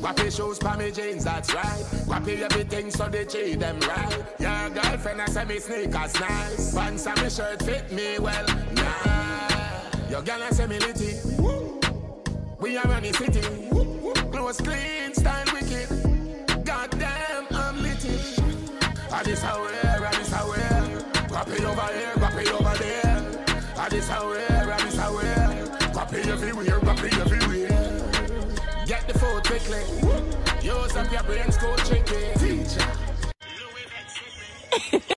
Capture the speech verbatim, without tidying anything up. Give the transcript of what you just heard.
Guappy shoes pa me jeans, that's right. Guappy everything so they treat them right. Your girlfriend I say me sneakers nice. Pants and me shirt fit me well, nah. Your girl I say me litty. We are running city. Clothes clean, style wicked. Goddamn, I'm litty. I this how wear, I this how wear. Guappy over here, guappy over there. I this how wear, I this how wear. Guappy everywhere, guappy everywhere. Get the food quickly. Use up your brain, school tricky. Teacher.